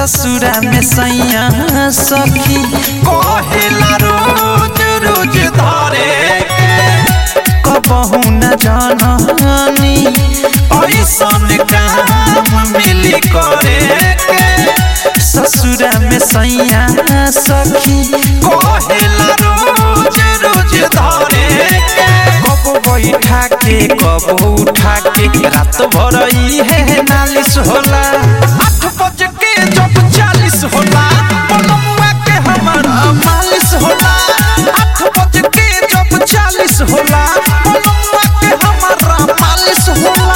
ससुरा में सैया सखी कहेला रोज रोज धरे कबहू न जाननी ऐसन काम मिली करे ससुरा में सैया सखी कहेला रोज रोज धरे कब बैठा के कब उठा के रात भर है नालिश होला 8 बज के जब 40 होला पलमुआ के हमारा मालिश होला 8 बज के जब 40 होला पलमुआ के हमारा मालिश होला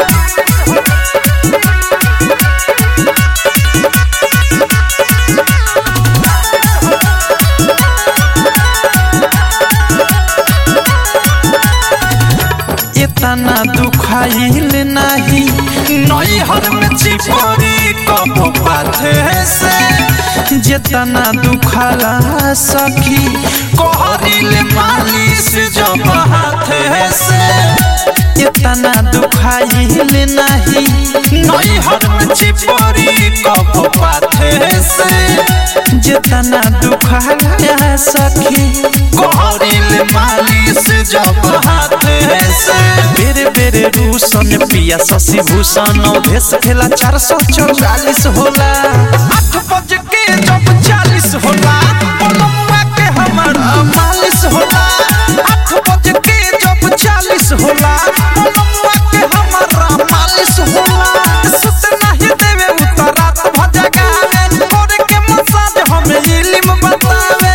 इतना दुखाइल नहीं नैहर में चिपरी कब पाथे से जितना दुखाला सखी कहरिल मालिश जब हाथे से इतना दुखाइल नहीं नैहर में चिपरी कब पाथे से जितना दुखाला सखी कहरिल मालिश जब हाथे से बेरे बेरे रूसन पिया शशि भूषण भेस खेला 444 होला 8 बज के जब 40 होला पलमुआ के हमारा मालिश होला 8 बज के जब 40 होला पलमुआ के हमारा मालिश होला सुत नहीं देवे उतरात भजगावे करे के मसाज हमें इल्म बतावे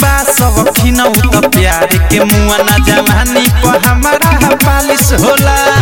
सब खिनौ त प्यार के मुआ ना जवानी पर हमारा पालिश होला